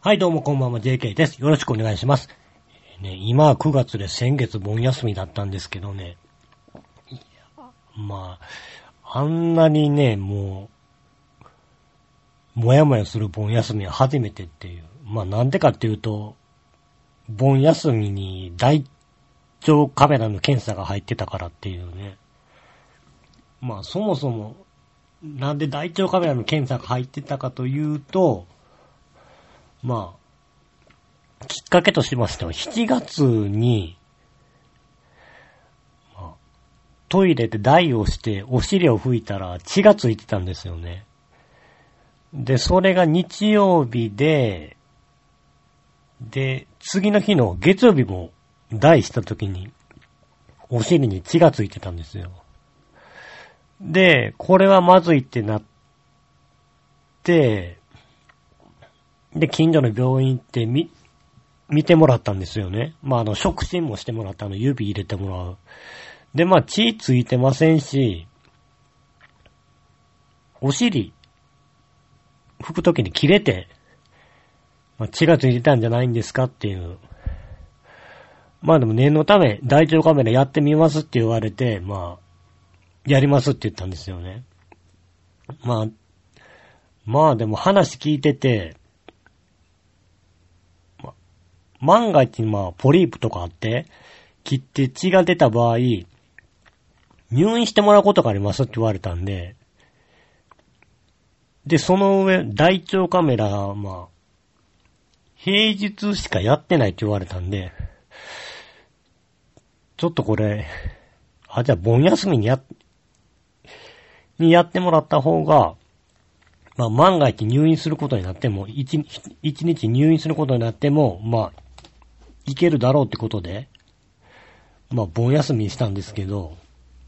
はい、どうもこんばんは、JK です。よろしくお願いします。今は9月で先月盆休みだったんですけどね。あんなにね、もやもやする盆休みは初めてっていう。なんでかっていうと、盆休みに大腸カメラの検査が入ってたからっていうね。そもそも、なんで大腸カメラの検査が入ってたかというと、きっかけとしましては、7月に、トイレで台をしてお尻を拭いたら血がついてたんですよね。で、それが日曜日で、次の日の月曜日も台した時にお尻に血がついてたんですよ。で、これはまずいってなって、で、近所の病院行って見てもらったんですよね。触診もしてもらった指入れてもらう。で、血ついてませんし、お尻、拭くときに切れて、血がついてたんじゃないんですかっていう。でも念のため、大腸カメラやってみますって言われて、やりますって言ったんですよね。でも話聞いてて、万が一ポリープとかあって、切って血が出た場合、入院してもらうことがありますって言われたんで、で、その上、大腸カメラ、平日しかやってないって言われたんで、ちょっとこれ、じゃあ盆休みにやってもらった方が、万が一入院することになっても、一日入院することになっても、いけるだろうってことで、盆休みにしたんですけど、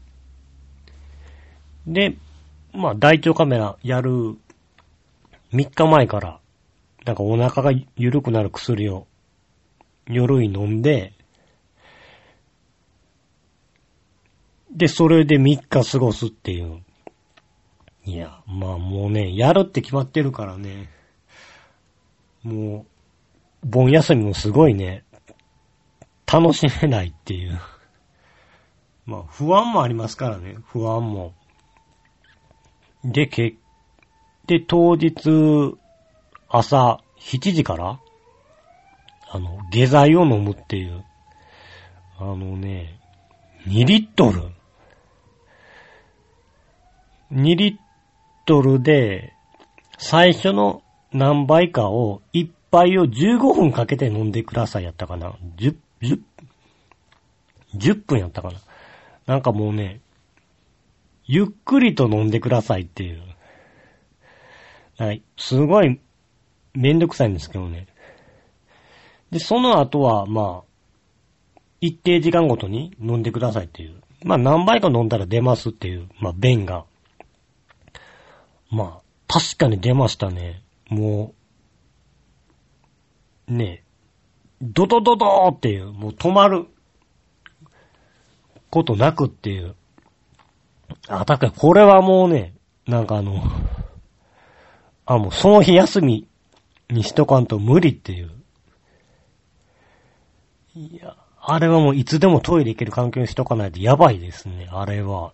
で、大腸カメラやる3日前から、お腹が緩くなる薬を夜に飲んで、で、それで3日過ごすっていう。いや、もうね、やるって決まってるからね、もう、盆休みもすごいね、楽しめないっていう。不安もありますからね、不安も。で、当日、朝7時から、下剤を飲むっていう。2リットル。2リットルで、最初の何杯かを、1杯を15分かけて飲んでくださいやったかな。10分やったかな。もうね、ゆっくりと飲んでくださいっていう。すごいめんどくさいんですけどね。で、その後は、一定時間ごとに飲んでくださいっていう。何杯か飲んだら出ますっていう、便が。確かに出ましたね。もう、ね、ドドドドーっていう、もう止まることなくっていう。確かにこれはもうね、もうその日休みにしとかんと無理っていう。いや、あれはもういつでもトイレ行ける環境にしとかないとやばいですね、あれは。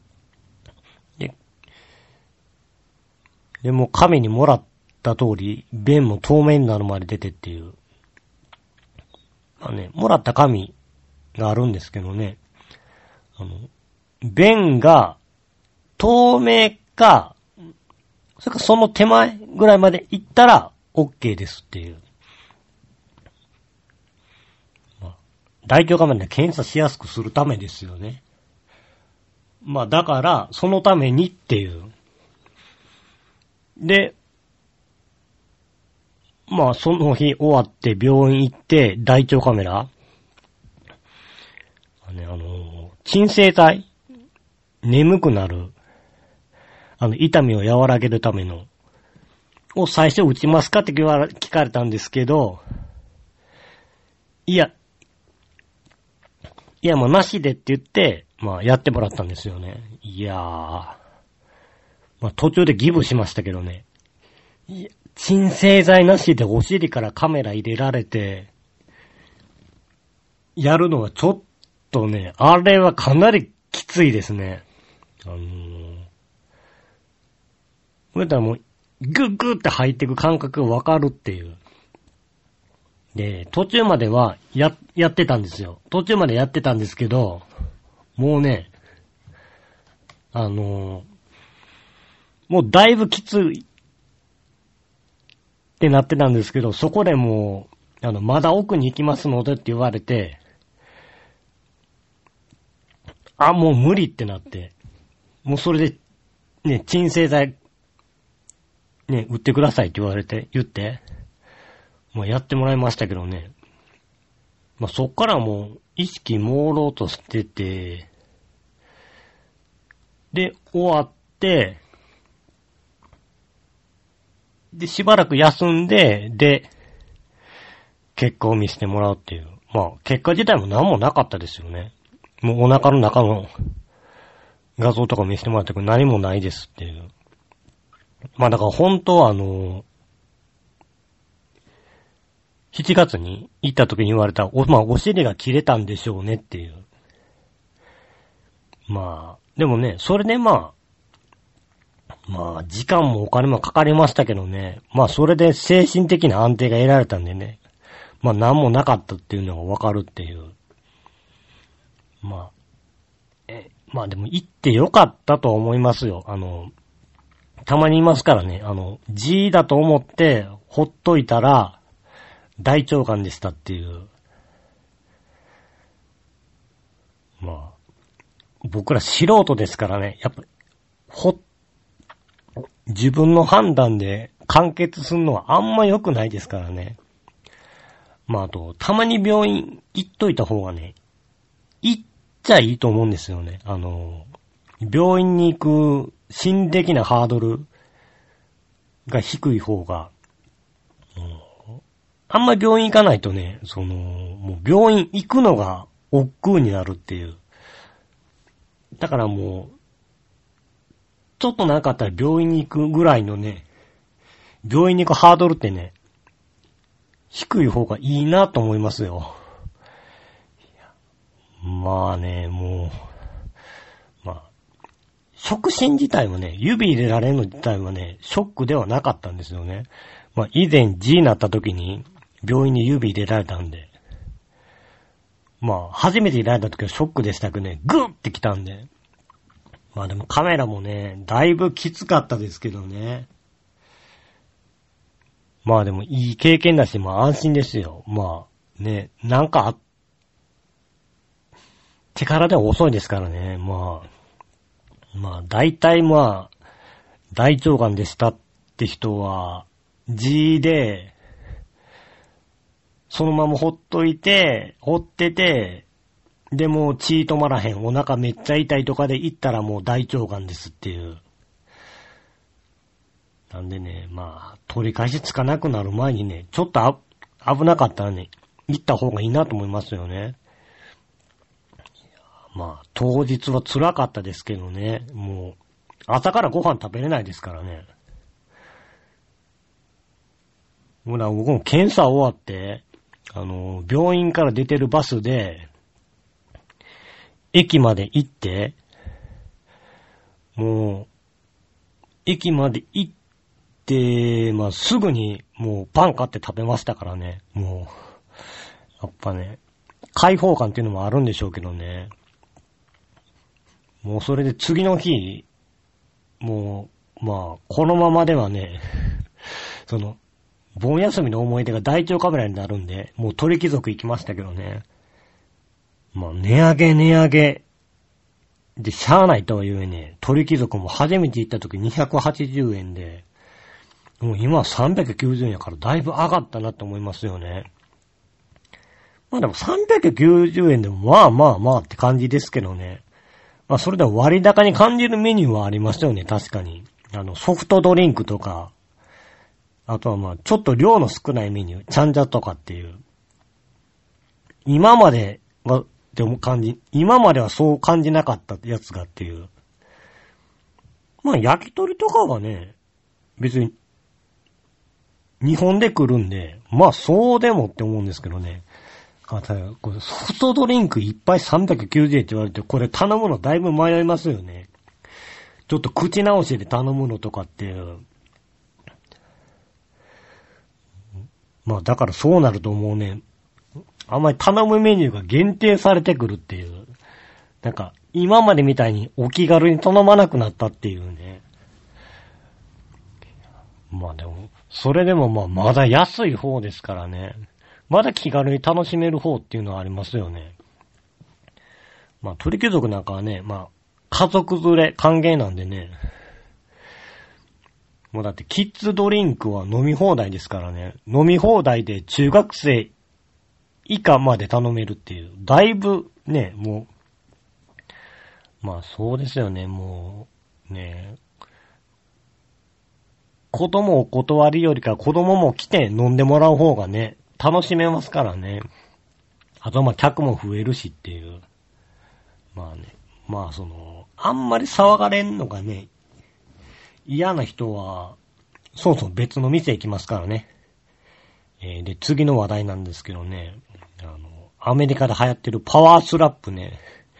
でも紙にもらった通り、便も透明になるまで出てっていう。もらった紙があるんですけどね。便が透明か、それかその手前ぐらいまで行ったら OK ですっていう。大腸カメラで検査しやすくするためですよね。だから、そのためにっていう。で、その日終わって病院行って大腸カメラ、鎮静剤、眠くなる、痛みを和らげるための、を最初打ちますかって聞かれたんですけど、いや、なしでって言って、やってもらったんですよね。いやー、途中でギブしましたけどね。いや、 鎮静剤なしでお尻からカメラ入れられて、やるのはちょっとね、あれはかなりきついですね。これだもう、グッグッって入っていく感覚がわかるっていう。で、途中まではやってたんですよ。途中までやってたんですけど、もうね、もうだいぶきついってなってたんですけど、そこでもう、まだ奥に行きますのでって言われて、もう無理ってなって、もうそれで、ね、鎮静剤、ね、売ってくださいって言って、もうやってもらいましたけどね。まあ、そっからもう、意識朦朧としてて、で、終わって、で、しばらく休んで、で、結果を見せてもらうっていう。まあ、結果自体も何もなかったですよね。もうお腹の中の画像とか見せてもらったけど何もないですっていう。まあだから本当は7月に行った時に言われた、まあお尻が切れたんでしょうねっていう。まあ、でもね、それでまあ時間もお金もかかりましたけどね。まあそれで精神的な安定が得られたんでね。まあ何もなかったっていうのがわかるっていう。まあでも行ってよかったと思いますよ。たまにいますからね、G だと思ってほっといたら大腸がんでしたっていう。まあ、僕ら素人ですからね、やっぱ自分の判断で完結するのはあんま良くないですからね。まああと、たまに病院行っといた方がね、行っちゃいいと思うんですよね。病院に行く心理的なハードルが低い方が、あんまり病院行かないとね、もう病院行くのが億劫になるっていう。だからもう、ちょっとなかったら病院に行くぐらいのね、病院に行くハードルってね、低い方がいいなと思いますよ。まあね、もう、まあ、触診自体もね、指入れられるの自体はね、ショックではなかったんですよね。まあ以前 G になった時に病院に指入れられたんで、まあ初めて入れられた時はショックでしたけどね、グッってきたんで。まあでもカメラもね、だいぶきつかったですけどね。まあでもいい経験だし、まあ安心ですよ。まあね、なんか手からでは遅いですからね。まあ大体まあ、大腸がんでしたって人は、G で、そのままほってて、でも血止まらへん、お腹めっちゃ痛いとかで行ったらもう大腸がんですっていう。なんでね、まあ、取り返しつかなくなる前にね、ちょっと危なかったらね、行った方がいいなと思いますよね。まあ、当日は辛かったですけどね、もう、朝からご飯食べれないですからね。僕も検査終わって、病院から出てるバスで、駅まで行って、もう、駅まで行って、まあ、すぐにもうパン買って食べましたからね。もう、やっぱね、解放感っていうのもあるんでしょうけどね。もうそれで次の日、もう、まあ、このままではね、盆休みの思い出が大腸カメラになるんで、もう鳥貴族行きましたけどね。まあ、値上げ。で、しゃあないとは言えね、鳥貴族も初めて行った時280円で、もう今は390円やからだいぶ上がったなと思いますよね。まあでも390円でもまあって感じですけどね。まあそれでも割高に感じるメニューはありますよね、確かに。ソフトドリンクとか、あとはまあちょっと量の少ないメニュー、チャンジャとかっていう。今まではそう感じなかったやつがっていう。まあ焼き鳥とかはね、別に日本で来るんで、まあそうでもって思うんですけどね。ただこれソフトドリンク一杯390円って言われて、これ頼むのだいぶ迷いますよね。ちょっと口直しで頼むのとかっていう。まあだからそうなるともうね、あんまり頼むメニューが限定されてくるっていう。なんか、今までみたいにお気軽に頼まなくなったっていうね。まあでも、それでもまあまだ安い方ですからね。まだ気軽に楽しめる方っていうのはありますよね。まあ鳥貴族なんかはね、まあ家族連れ歓迎なんでね。もうだってキッズドリンクは飲み放題ですからね。飲み放題で中学生以下まで頼めるっていう。だいぶね、もう、まあそうですよね、もう、ね。子供を断りよりか子供も来て飲んでもらう方がね、楽しめますからね。あとまあ客も増えるしっていう。まあね。まああんまり騒がれんのがね、嫌な人は、そうそう別の店行きますからね。で、次の話題なんですけどね。アメリカで流行ってるパワースラップね。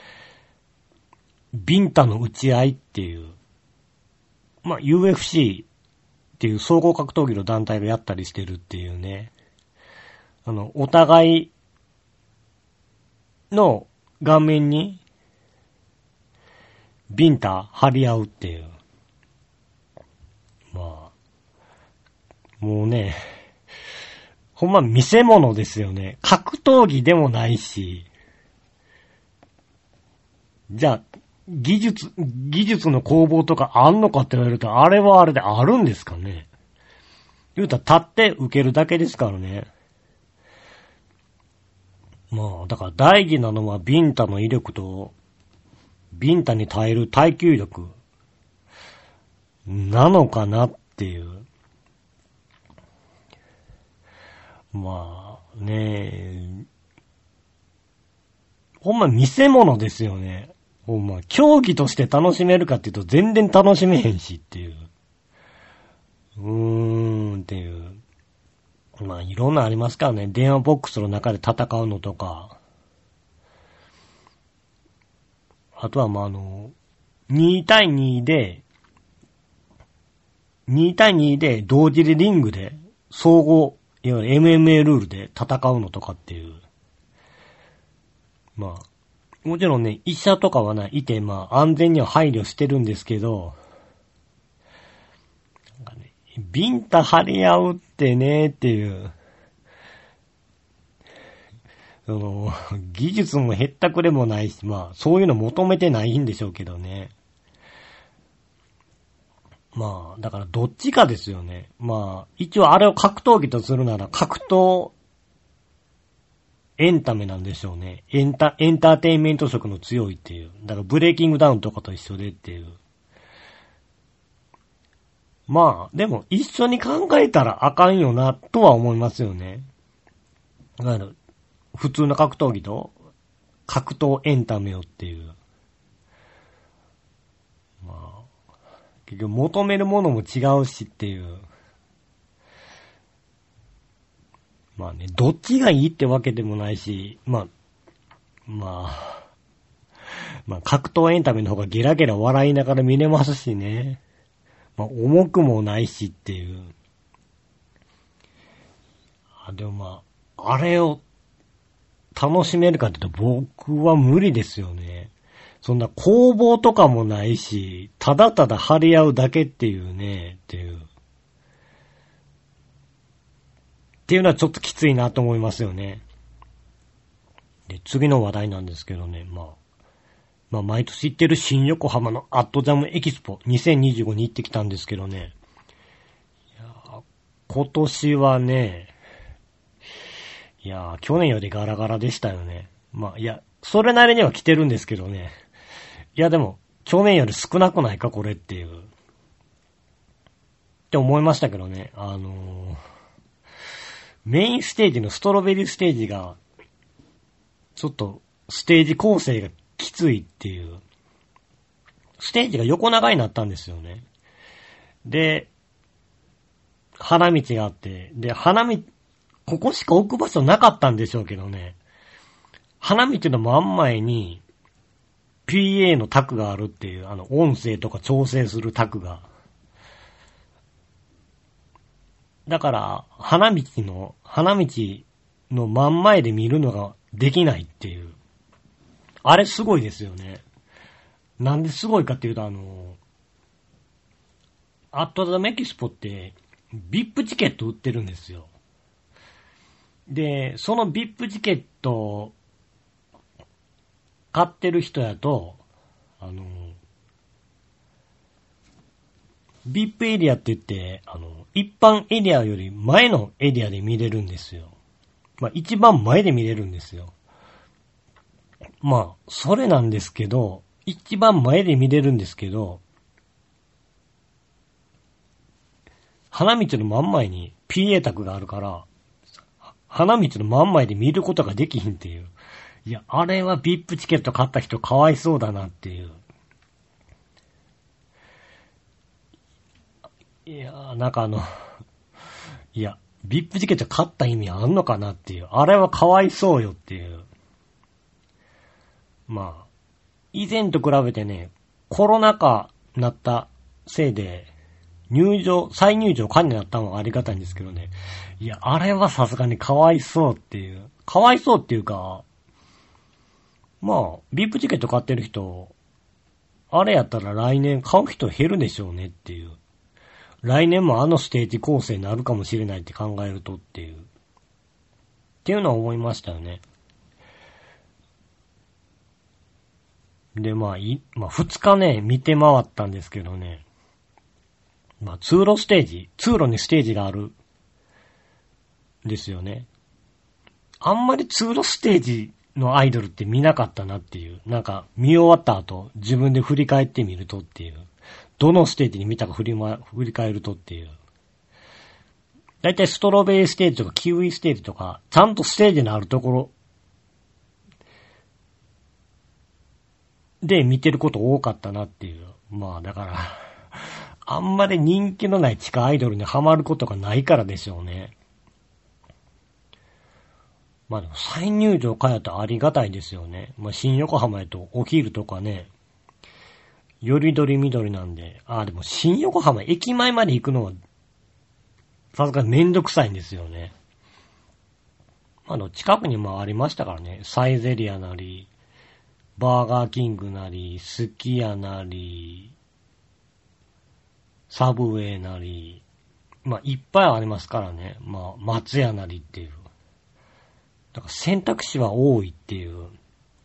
ビンタの打ち合いっていう。まあ UFC っていう総合格闘技の団体がやったりしてるっていうね。お互いの顔面にビンタ張り合うっていう。まあ、もうね、ほんま見せ物ですよね。格闘技でもないし。じゃあ、技術の攻防とかあんのかって言われると、あれはあれであるんですかね。言うたら立って受けるだけですからね。まあ、だから大事なのはビンタの威力と、ビンタに耐える耐久力なのかなっていう。まあ、ねほんま見せ物ですよね。ほんま、競技として楽しめるかっていうと全然楽しめへんしっていう。っていう。まあ、いろんなありますからね。電話ボックスの中で戦うのとか。あとはまあ2対2で同時でリングで総合、いわゆる MMA ルールで戦うのとかっていう。まあ、もちろんね、医者とかはないて、まあ安全には配慮してるんですけど、なんかね、ビンタ張り合うってねっていう。技術もへったくれもないし、まあ、そういうの求めてないんでしょうけどね。まあ、だからどっちかですよね。まあ、一応あれを格闘技とするなら格闘エンタメなんでしょうね。エンターテインメント色の強いっていう。だからブレイキングダウンとかと一緒でっていう。まあ、でも一緒に考えたらあかんよな、とは思いますよね。だから普通の格闘技と格闘エンタメをっていう。まあ、結局求めるものも違うしっていう。まあね、どっちがいいってわけでもないし、まあ、格闘エンタメの方がゲラゲラ笑いながら見れますしね。まあ、重くもないしっていう。でもまあ、あれを楽しめるかって言うと僕は無理ですよね。そんな攻防とかもないし、ただただ張り合うだけっていうね、っていう。っていうのはちょっときついなと思いますよね。で、次の話題なんですけどね、まあ毎年行ってる新横浜のアットジャムエキスポ2025に行ってきたんですけどね。今年はね、去年よりガラガラでしたよね。まあ、それなりには来てるんですけどね。でも、去年より少なくないか、これっていう。って思いましたけどね。メインステージのストロベリーステージが、ちょっと、ステージ構成がきついっていう。ステージが横長になったんですよね。で、 花道があって、で、ここしか置く場所なかったんでしょうけどね。花道の真ん前に PA の卓があるっていう、音声とか調整する卓が。だから、花道の真ん前で見るのができないっていう。あれすごいですよね。なんですごいかっていうと、アットザメキシポって、VIP チケット売ってるんですよ。で、その VIP チケット買ってる人やと、VIP エリアって言って、一般エリアより前のエリアで見れるんですよ。まあ、一番前で見れるんですよ。まあ、それなんですけど、一番前で見れるんですけど、花道の真ん前に PA 卓があるから、花道の真ん前で見ることができひんっていう。いや、あれは VIP チケット買った人かわいそうだなっていう。いやー、なんかいや、VIP チケット買った意味あんのかなっていう。あれはかわいそうよっていう。まあ、以前と比べてね、コロナ禍になったせいで、再入場可になったのはありがたいんですけどね。いや、あれはさすがにかわいそうっていう。かわいそうっていうか、まあ、VIP チケット買ってる人、あれやったら来年買う人減るでしょうねっていう。来年もあのステージ構成になるかもしれないって考えるとっていう。っていうのは思いましたよね。で、まあ、2日ね、見て回ったんですけどね。まあ、通路にステージがある。ですよね。あんまり通路ステージのアイドルって見なかったなっていう。なんか、見終わった後、自分で振り返ってみるとっていう。どのステージに見たか振り返るとっていう。だいたいストロベリーステージとかキウイステージとか、ちゃんとステージのあるところで見てること多かったなっていう。まあだから、あんまり人気のない地下アイドルにハマることがないからでしょうね。まあでも再入場かやとありがたいですよね。まあ新横浜やとお昼とかね、よりどりみどりなんで、でも新横浜駅前まで行くのは、さすがにめんどくさいんですよね。近くにもありましたからね、サイゼリアなり、バーガーキングなり、スキヤなり、サブウェイなり、まあいっぱいありますからね。まあ松屋なりっていう。だから選択肢は多いっていう。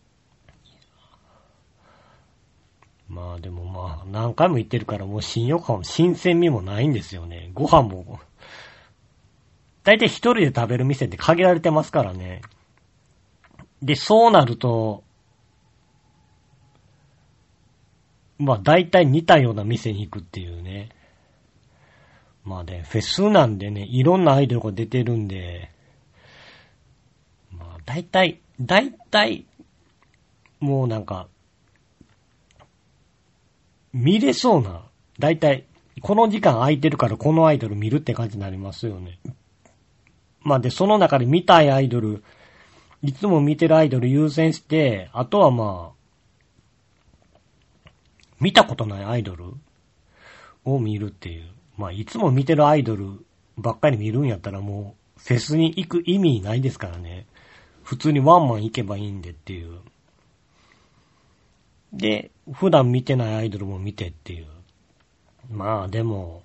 まあでもまあ何回も行ってるからもう新横浜新鮮味もないんですよね。ご飯も、だいたい一人で食べる店って限られてますからね。で、そうなると、まあ大体似たような店に行くっていうね。まあね、フェスなんでね、いろんなアイドルが出てるんで、まあ大体、もうなんか、見れそうな、大体、この時間空いてるからこのアイドル見るって感じになりますよね。まあで、その中で見たいアイドル、いつも見てるアイドル優先して、あとはまあ、見たことないアイドルを見るっていう。まあ、いつも見てるアイドルばっかり見るんやったらもう、フェスに行く意味ないですからね。普通にワンマン行けばいいんでっていう。で、普段見てないアイドルも見てっていう。まあでも、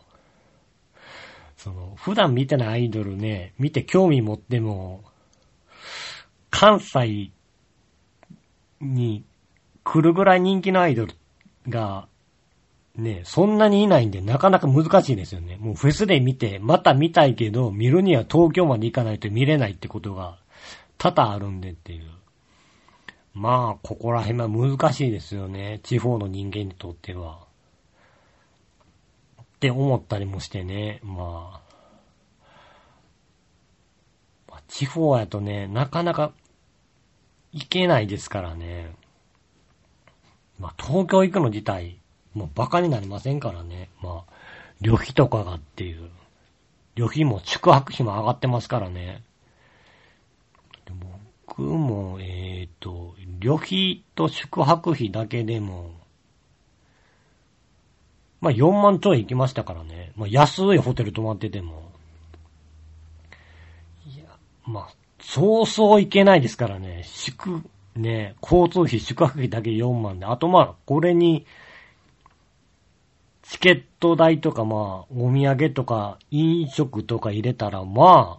普段見てないアイドルね、見て興味持っても、関西に来るぐらい人気のアイドルが、ね、そんなにいないんでなかなか難しいですよね。もうフェスで見て、また見たいけど、見るには東京まで行かないと見れないってことが多々あるんでっていう。まあ、ここら辺は難しいですよね。地方の人間にとっては。って思ったりもしてね。まあ、地方やとね、なかなか行けないですからね。まあ、東京行くの自体、もうバカになりませんからね。まあ、旅費とかがっていう。 旅費も宿泊費も上がってますからね。僕も、旅費と宿泊費だけでも、まあ4万ちょい行きましたからね。まあ安いホテル泊まってても。いや、まあ、そうそう行けないですからね。交通費、宿泊費だけ4万で。あとまあ、これに、チケット代とかまあ、お土産とか飲食とか入れたらま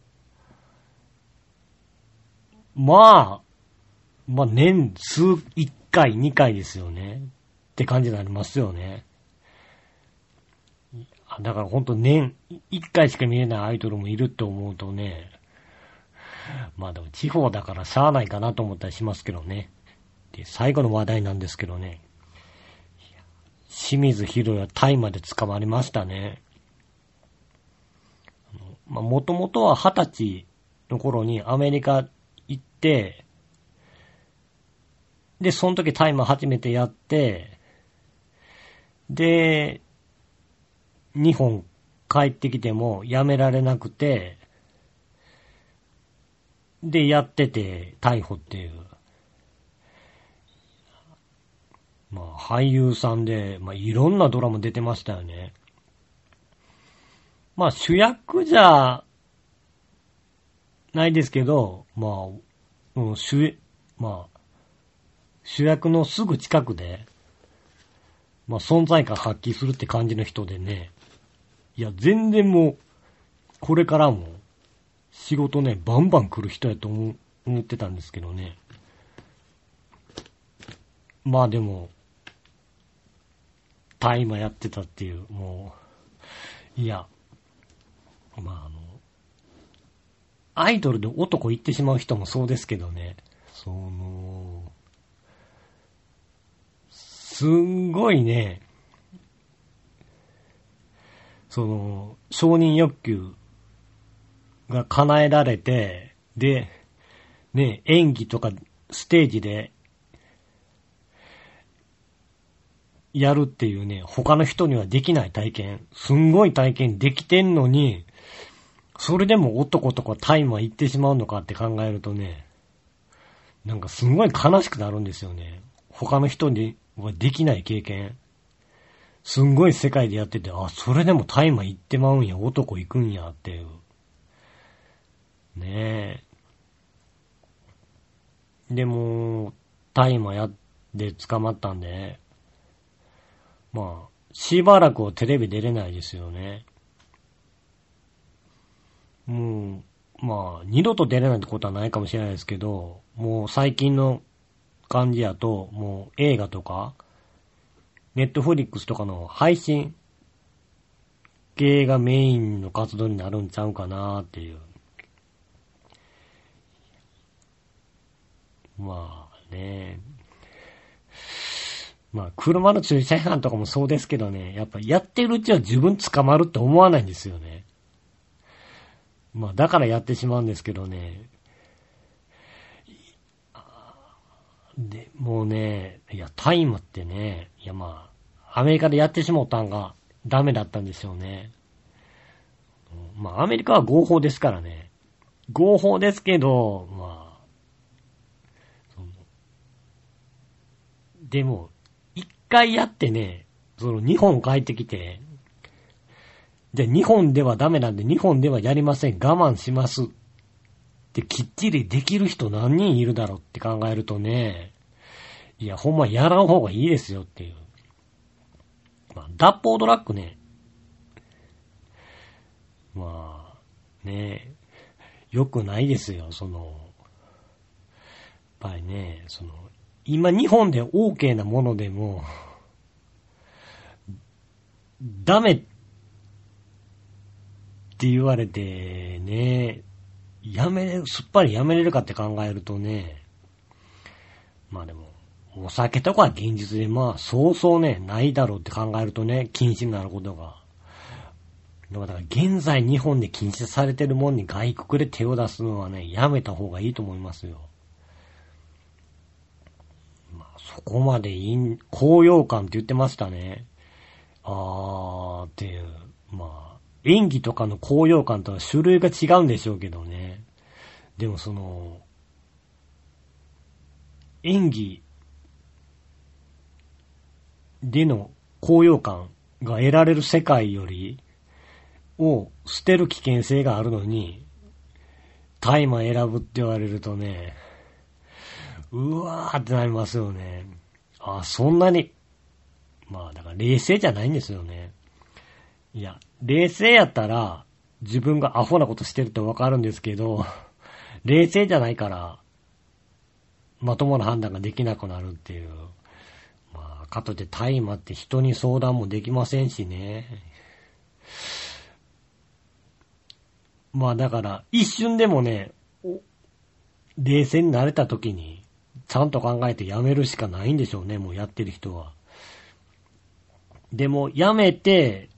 あ、年数1回、2回ですよね。って感じになりますよね。だからほんと年1回しか見れないアイドルもいるって思うとね、まあでも地方だからしゃあないかなと思ったりしますけどね。で、最後の話題なんですけどね。清水博也はタイまで捕まりましたね。まあもともとは20歳の頃にアメリカ行って、で、その時タイマー初めてやって、で、日本帰ってきてもやめられなくて、で、やってて逮捕っていう。まあ、俳優さんで、まあ、いろんなドラマ出てましたよね。まあ、主役じゃないですけど、まあ、主役のすぐ近くで、まあ、存在感発揮するって感じの人でね。いや、全然もう、これからも、仕事ね、バンバン来る人やと思ってたんですけどね。まあでも、大麻やってたっていう、もう、いや、まあアイドルで男行ってしまう人もそうですけどね、すんごいね、承認欲求が叶えられて、で、ね、演技とかステージでやるっていうね、他の人にはできない体験、すんごい体験できてんのに、それでも男とかタイマー行ってしまうのかって考えるとね、なんかすんごい悲しくなるんですよね。他の人にはできない経験。すんごい世界でやってて、あ、それでもタイマー行ってまうんや、男行くんやっていう。ねえ。でも、タイマーやって捕まったんで、まあ、しばらくはテレビ出れないですよね。もう、まあ、二度と出れないってことはないかもしれないですけど、もう最近の感じやと、もう映画とか、ネットフリックスとかの配信系がメインの活動になるんちゃうかなっていう。まあね。まあ、車の駐車違反とかもそうですけどね、やっぱやってるうちは自分捕まるって思わないんですよね。まあ、だからやってしまうんですけどね。で、もうね、いや、タイムってね、いやまあ、アメリカでやってしもったんがダメだったんでしょうね。まあ、アメリカは合法ですからね。合法ですけど、まあ、でも、一回やってね、日本帰ってきて、じゃあ日本ではダメなんで日本ではやりません、我慢しますってきっちりできる人何人いるだろうって考えるとね、いや、ほんまやらん方がいいですよっていう。まあ、脱法ドラッグね、まあ、ね、良くないですよ、やっぱりね、今日本で OK なものでも、ダメって言われてね、すっぱりやめれるかって考えるとね、まあでも、お酒とかは現実でまあ、そうそうね、ないだろうって考えるとね、禁止になることが。でもだから現在日本で禁止されてるもんに外国で手を出すのはね、やめた方がいいと思いますよ。まあ、そこまで高揚感って言ってましたね。っていう、まあ、 演技とかの高揚感とは種類が違うんでしょうけどね。でも演技での高揚感が得られる世界よりを捨てる危険性があるのに、大麻選ぶって言われるとね、うわーってなりますよね。あ、そんなに、まあだから冷静じゃないんですよね。いや、冷静やったら自分がアホなことしてるとわかるんですけど、冷静じゃないからまともな判断ができなくなるっていう。まあ、かといって大麻って人に相談もできませんしね。まあだから一瞬でもね、冷静になれた時にちゃんと考えてやめるしかないんでしょうね、もうやってる人は。でもやめて、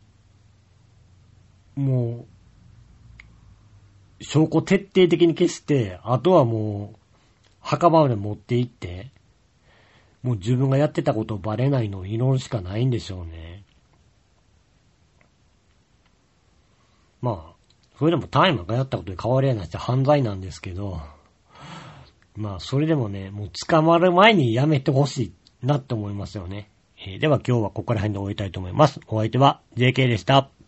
もう、証拠徹底的に消して、あとはもう、墓場まで持って行って、もう自分がやってたことをバレないのを祈るしかないんでしょうね。まあ、それでも大麻がやったことに変わりはないし犯罪なんですけど、まあ、それでもね、もう捕まる前にやめてほしいなって思いますよね。では今日はここら辺で終えたいと思います。お相手は JK でした。